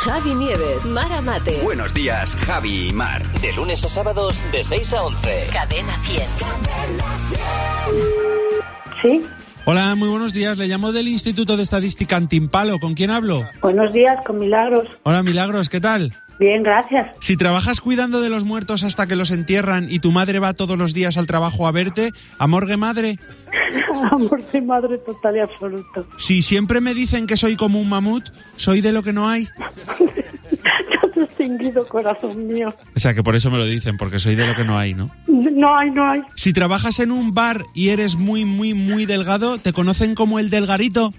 Javi Nieves, Mar Amate. Buenos días, Javi y Mar. De lunes a sábados de 6 a 11. Cadena 100. Sí. Hola, muy buenos días. Le llamo del Instituto de Estadística Antimpalo. ¿Con quién hablo? Buenos días, con Milagros. Hola, Milagros, ¿qué tal? Bien, gracias. Si trabajas cuidando de los muertos hasta que los entierran y tu madre va todos los días al trabajo a verte, ¿amorgue madre? Amor de madre total y absoluto. Si siempre me dicen que soy como un mamut, ¿soy de lo que no hay? Ya te he extinguido, corazón mío. O sea, que por eso me lo dicen, porque soy de lo que no hay, ¿no? No hay. Si trabajas en un bar y eres muy delgado, ¿te conocen como el delgarito?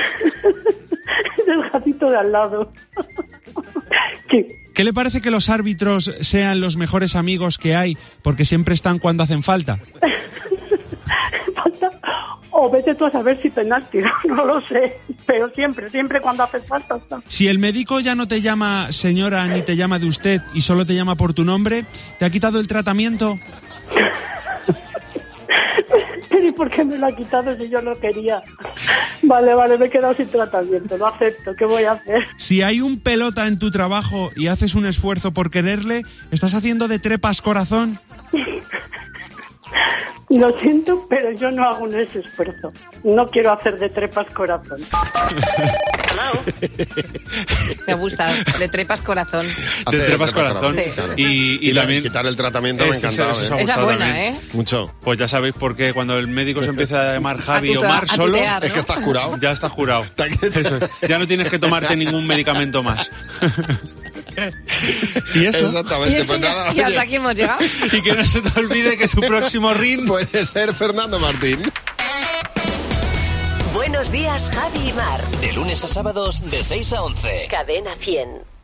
El gatito de al lado. Sí. ¿Qué le parece que los árbitros sean los mejores amigos que hay porque siempre están cuando hacen falta? Falta. O vete tú a saber si penalti, no lo sé. Pero siempre cuando hace falta está. Si el médico ya no te llama señora ni te llama de usted y solo te llama por tu nombre, ¿te ha quitado el tratamiento? Pero ¿y por qué me lo ha quitado si yo no quería? Vale, me he quedado sin tratamiento, lo acepto, ¿qué voy a hacer? Si hay un pelota en tu trabajo y haces un esfuerzo por quererle, ¿estás haciendo de trepas corazón? Lo siento, pero yo no hago ese esfuerzo. No quiero hacer de trepas corazón. Me gusta, de trepas corazón. De trepas corazón. Sí. Claro. Y también quitar el tratamiento me ha encantado. eso Esa gustado buena, también. ¿eh? Mucho. Pues ya sabéis por qué cuando el médico se empieza a llamar Javi o Mar a solo, tutear, ¿no? Es que estás jurado. ya estás jurado. Eso es. Ya no tienes que tomarte ningún medicamento más. Y eso. Exactamente. Pues nada, Y hasta oye, aquí hemos llegado. Y que no se te olvide que tu próximo ring... puede ser Fernando Martín. Buenos días, Javi y Mar. De lunes a sábados de 6 a 11. Cadena 100.